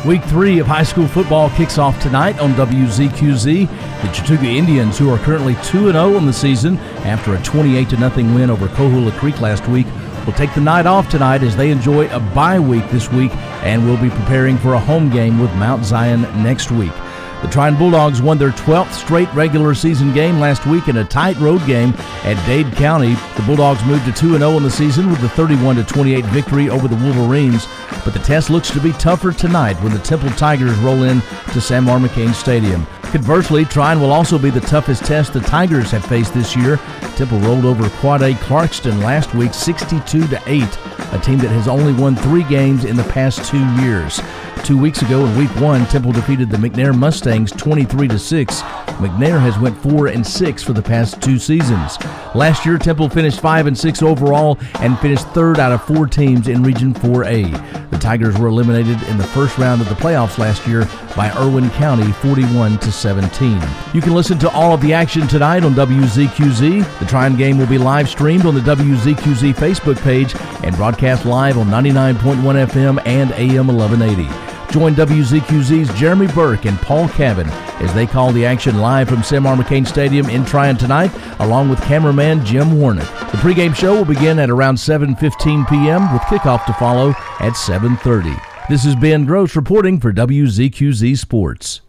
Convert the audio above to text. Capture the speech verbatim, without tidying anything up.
Week three of high school football kicks off tonight on W Z Q Z. The Chattooga Indians, who are currently two and oh on the season after a twenty-eight to nothing win over Coahula Creek last week, will take the night off tonight as they enjoy a bye week this week and will be preparing for a home game with Mount Zion next week. The Tryon Bulldogs won their twelfth straight regular season game last week in a tight road game at Dade County. The Bulldogs moved to two and oh in the season with a thirty-one to twenty-eight victory over the Wolverines, but the test looks to be tougher tonight when the Temple Tigers roll in to Sam R. McCain Stadium. Conversely, Tryon will also be the toughest test the Tigers have faced this year. Temple rolled over Quad A Clarkston last week sixty-two to eight, a team that has only won three games in the past two years. Two weeks ago in week one, Temple defeated the McNair Mustangs twenty-three to six. McNair has went four and six for the past two seasons. Last year, Temple finished five and six overall and finished third out of four teams in Region four A. The Tigers were eliminated in the first round of the playoffs last year by Irwin County forty-one to seventeen. You can listen to all of the action tonight on W Z Q Z. The Tryon game will be live streamed on the W Z Q Z Facebook page and broadcast live on ninety-nine point one F M and A M eleven eighty. Join W Z Q Z's Jeremy Burke and Paul Cabin as they call the action live from Sam R. McCain Stadium in Tryon tonight, along with cameraman Jim Warnick. The pregame show will begin at around seven fifteen p.m. with kickoff to follow at seven thirty. This is Ben Gross reporting for W Z Q Z Sports.